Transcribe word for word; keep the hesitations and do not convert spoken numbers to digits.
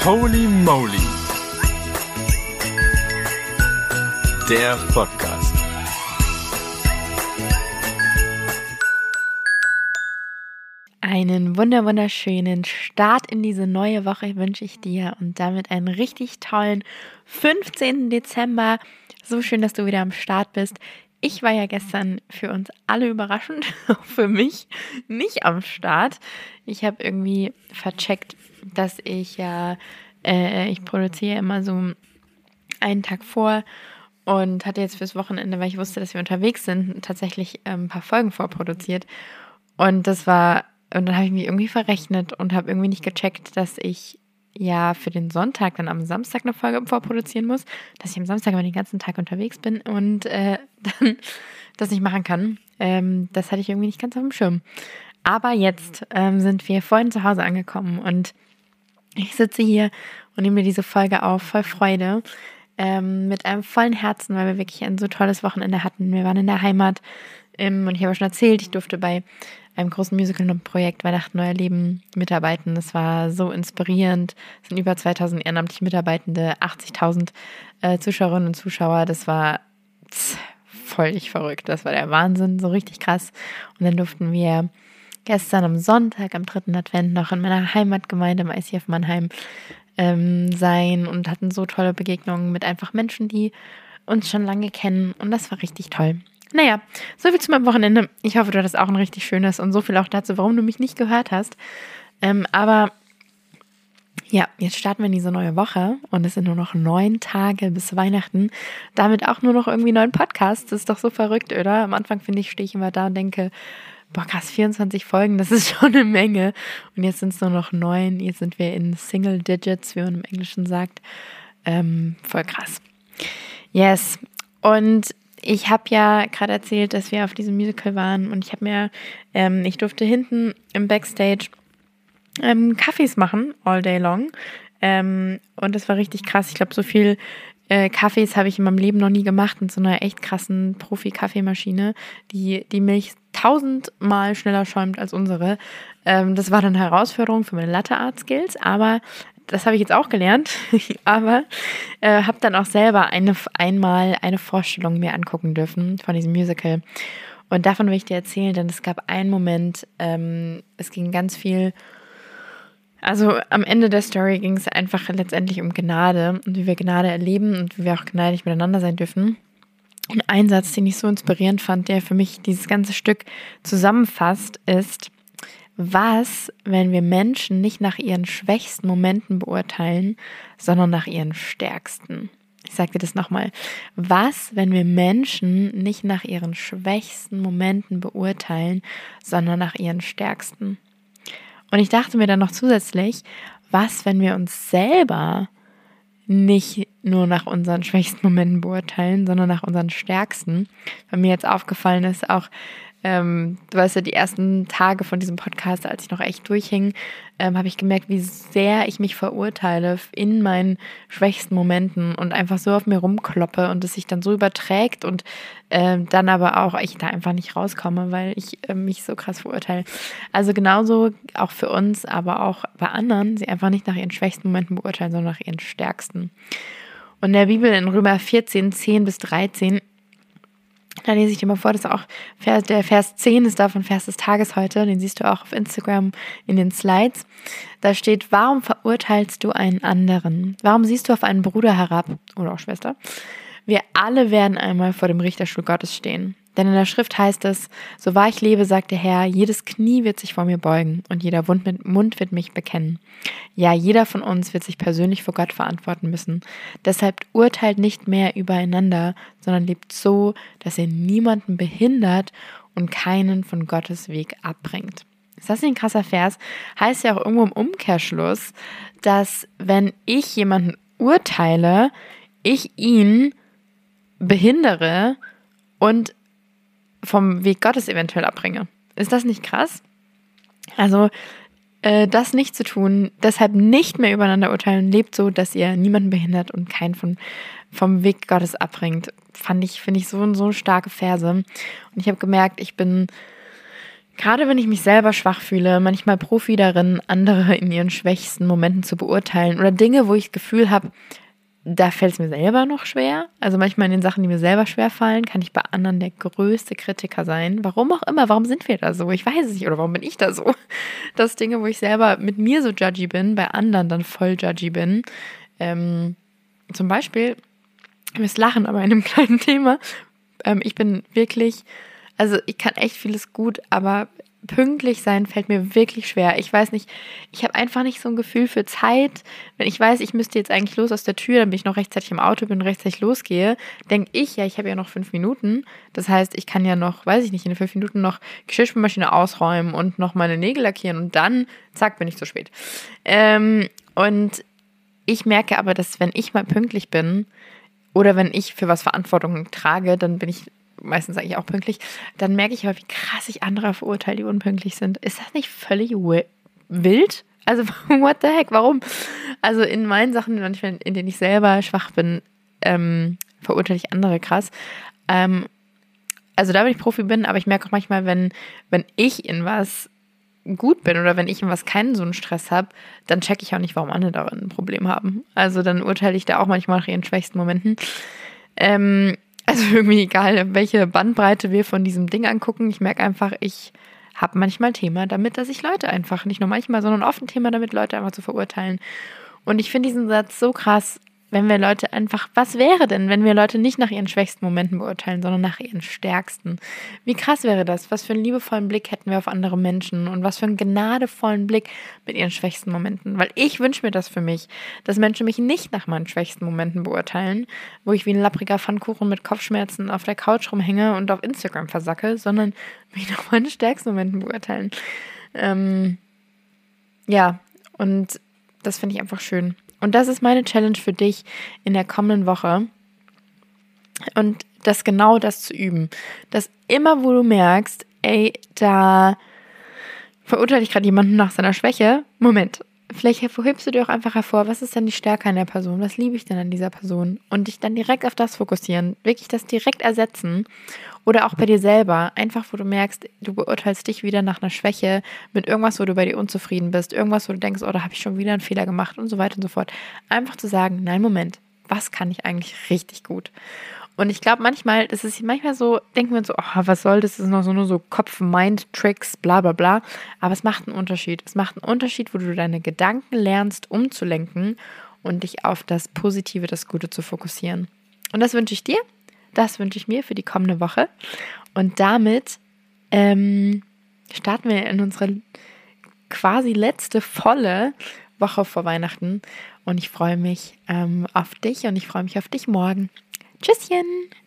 Holy Moly, der Podcast. Einen wunder wunderschönen Start in diese neue Woche wünsche ich dir und damit einen richtig tollen fünfzehnten Dezember. So schön, dass du wieder am Start bist. Ich war ja gestern für uns alle überraschend, auch für mich, nicht am Start. Ich habe irgendwie vercheckt, dass ich ja, äh, ich produziere immer so einen Tag vor und hatte jetzt fürs Wochenende, weil ich wusste, dass wir unterwegs sind, tatsächlich äh, ein paar Folgen vorproduziert. Und das war, und dann habe ich mich irgendwie verrechnet und habe irgendwie nicht gecheckt, dass ich ja für den Sonntag dann am Samstag eine Folge vorproduzieren muss, dass ich am Samstag aber den ganzen Tag unterwegs bin und äh, dann das nicht machen kann. Ähm, das hatte ich irgendwie nicht ganz auf dem Schirm. Aber jetzt ähm, sind wir vorhin zu Hause angekommen und ich sitze hier und nehme mir diese Folge auf, voll Freude, ähm, mit einem vollen Herzen, weil wir wirklich ein so tolles Wochenende hatten. Wir waren in der Heimat ähm, und ich habe schon erzählt, ich durfte bei einem großen Musical-Projekt Weihnachten Neu Erleben mitarbeiten. Das war so inspirierend. Es sind über zweitausend ehrenamtliche Mitarbeitende, achtzigtausend äh, Zuschauerinnen und Zuschauer. Das war tss, völlig verrückt. Das war der Wahnsinn, so richtig krass. Und dann durften wir gestern am Sonntag, am dritten Advent, noch in meiner Heimatgemeinde im I C F Mannheim ähm, sein und hatten so tolle Begegnungen mit einfach Menschen, die uns schon lange kennen. Und das war richtig toll. Naja, so viel zu meinem Wochenende. Ich hoffe, du hattest auch ein richtig schönes und so viel auch dazu, warum du mich nicht gehört hast. Ähm, aber ja, jetzt starten wir in diese neue Woche und es sind nur noch neun Tage bis Weihnachten. Damit auch nur noch irgendwie neun Podcasts. Das ist doch so verrückt, oder? Am Anfang, finde ich, stehe ich immer da und denke, boah, krass, vierundzwanzig Folgen, das ist schon eine Menge. Und jetzt sind es nur noch neun. Jetzt sind wir in Single Digits, wie man im Englischen sagt. Ähm, voll krass. Yes. Und ich habe ja gerade erzählt, dass wir auf diesem Musical waren und ich habe mir, ähm, ich durfte hinten im Backstage ähm, Kaffees machen, all day long. Ähm, und das war richtig krass. Ich glaube, so viel äh, Kaffees habe ich in meinem Leben noch nie gemacht mit so einer echt krassen Profi-Kaffeemaschine, die die Milch tausendmal schneller schäumt als unsere. Ähm, das war dann eine Herausforderung für meine Latte-Art-Skills, aber das habe ich jetzt auch gelernt, aber äh, habe dann auch selber eine, einmal eine Vorstellung mir angucken dürfen von diesem Musical. Und davon will ich dir erzählen, denn es gab einen Moment, ähm, es ging ganz viel, also am Ende der Story ging es einfach letztendlich um Gnade und wie wir Gnade erleben und wie wir auch gnädig miteinander sein dürfen. Und ein Satz, den ich so inspirierend fand, der für mich dieses ganze Stück zusammenfasst, ist: Was, wenn wir Menschen nicht nach ihren schwächsten Momenten beurteilen, sondern nach ihren stärksten? Ich sage dir das nochmal. Was, wenn wir Menschen nicht nach ihren schwächsten Momenten beurteilen, sondern nach ihren stärksten? Und ich dachte mir dann noch zusätzlich, was, wenn wir uns selber nicht nur nach unseren schwächsten Momenten beurteilen, sondern nach unseren stärksten? Weil mir jetzt aufgefallen ist, auch Ähm, du weißt ja, die ersten Tage von diesem Podcast, als ich noch echt durchhing, ähm, habe ich gemerkt, wie sehr ich mich verurteile in meinen schwächsten Momenten und einfach so auf mir rumkloppe und es sich dann so überträgt und ähm, dann aber auch ich da einfach nicht rauskomme, weil ich äh, mich so krass verurteile. Also genauso auch für uns, aber auch bei anderen, sie einfach nicht nach ihren schwächsten Momenten beurteilen, sondern nach ihren stärksten. Und in der Bibel in Römer vierzehn, zehn bis dreizehn, da lese ich dir mal vor, das ist auch Vers, der Vers zehn ist davon Vers des Tages heute, den siehst du auch auf Instagram in den Slides. Da steht: Warum verurteilst du einen anderen? Warum siehst du auf einen Bruder herab oder auch Schwester? Wir alle werden einmal vor dem Richterstuhl Gottes stehen. Denn in der Schrift heißt es: So wahr ich lebe, sagt der Herr, jedes Knie wird sich vor mir beugen und jeder Mund wird mich bekennen. Ja, jeder von uns wird sich persönlich vor Gott verantworten müssen. Deshalb urteilt nicht mehr übereinander, sondern lebt so, dass ihr niemanden behindert und keinen von Gottes Weg abbringt. Ist das nicht ein krasser Vers? Heißt ja auch irgendwo im Umkehrschluss, dass wenn ich jemanden urteile, ich ihn behindere und vom Weg Gottes eventuell abbringe. Ist das nicht krass? Also äh, das nicht zu tun, deshalb nicht mehr übereinander urteilen, lebt so, dass ihr niemanden behindert und keinen von, vom Weg Gottes abbringt. Fand ich, finde ich so und so starke Verse. Und ich habe gemerkt, ich bin Gerade wenn ich mich selber schwach fühle, manchmal Profi darin, andere in ihren schwächsten Momenten zu beurteilen oder Dinge, wo ich das Gefühl habe, da fällt es mir selber noch schwer. Also manchmal in den Sachen, die mir selber schwer fallen, kann ich bei anderen der größte Kritiker sein. Warum auch immer, warum sind wir da so? Ich weiß es nicht. Oder warum bin ich da so? Das Dinge, wo ich selber mit mir so judgy bin, bei anderen dann voll judgy bin. Ähm, zum Beispiel, wir lachen aber in einem kleinen Thema. Ähm, ich bin wirklich, also ich kann echt vieles gut, aber pünktlich sein fällt mir wirklich schwer. Ich weiß nicht, ich habe einfach nicht so ein Gefühl für Zeit. Wenn ich weiß, ich müsste jetzt eigentlich los aus der Tür, damit ich noch rechtzeitig im Auto bin und rechtzeitig losgehe, denke ich, ja, ich habe ja noch fünf Minuten. Das heißt, ich kann ja noch, weiß ich nicht, in den fünf Minuten noch Geschirrspülmaschine ausräumen und noch meine Nägel lackieren und dann, zack, bin ich zu spät. Ähm, und ich merke aber, dass wenn ich mal pünktlich bin oder wenn ich für was Verantwortung trage, dann bin ich meistens eigentlich auch pünktlich, dann merke ich aber, wie krass ich andere verurteile, die unpünktlich sind. Ist das nicht völlig wild? Also, what the heck, warum? Also in meinen Sachen, in denen ich selber schwach bin, ähm, verurteile ich andere krass. Ähm, also da bin ich Profi bin, aber ich merke auch manchmal, wenn, wenn ich in was gut bin oder wenn ich in was keinen so einen Stress habe, dann checke ich auch nicht, warum andere darin ein Problem haben. Also dann urteile ich da auch manchmal nach ihren schwächsten Momenten. Ähm, Also irgendwie egal, welche Bandbreite wir von diesem Ding angucken. Ich merke einfach, ich habe manchmal Thema damit, dass ich Leute einfach, nicht nur manchmal, sondern oft ein Thema damit, Leute einfach zu verurteilen. Und ich finde diesen Satz so krass, wenn wir Leute einfach, was wäre denn, wenn wir Leute nicht nach ihren schwächsten Momenten beurteilen, sondern nach ihren stärksten? Wie krass wäre das? Was für einen liebevollen Blick hätten wir auf andere Menschen und was für einen gnadevollen Blick mit ihren schwächsten Momenten? Weil ich wünsche mir das für mich, dass Menschen mich nicht nach meinen schwächsten Momenten beurteilen, wo ich wie ein lappriger Pfannkuchen mit Kopfschmerzen auf der Couch rumhänge und auf Instagram versacke, sondern mich nach meinen stärksten Momenten beurteilen. Ähm, ja, und das finde ich einfach schön. Und das ist meine Challenge für dich in der kommenden Woche. Und das genau das zu üben. Dass immer, wo du merkst, ey, da verurteile ich gerade jemanden nach seiner Schwäche. Moment, vielleicht hebst du dir auch einfach hervor, was ist denn die Stärke an der Person? Was liebe ich denn an dieser Person? Und dich dann direkt auf das fokussieren. Wirklich das direkt ersetzen. Oder auch bei dir selber. Einfach, wo du merkst, du beurteilst dich wieder nach einer Schwäche mit irgendwas, wo du bei dir unzufrieden bist. Irgendwas, wo du denkst, oh, da habe ich schon wieder einen Fehler gemacht und so weiter und so fort. Einfach zu sagen, nein, Moment, was kann ich eigentlich richtig gut? Und ich glaube manchmal, das ist manchmal so, denken wir uns so, oh, was soll das? Das ist noch so nur so Kopf-Mind-Tricks, bla bla bla. Aber es macht einen Unterschied. Es macht einen Unterschied, wo du deine Gedanken lernst, umzulenken und dich auf das Positive, das Gute zu fokussieren. Und das wünsche ich dir. Das wünsche ich mir für die kommende Woche. Und damit ähm, starten wir in unsere quasi letzte volle Woche vor Weihnachten. Und ich freue mich ähm, auf dich und ich freue mich auf dich morgen. Tschüsschen!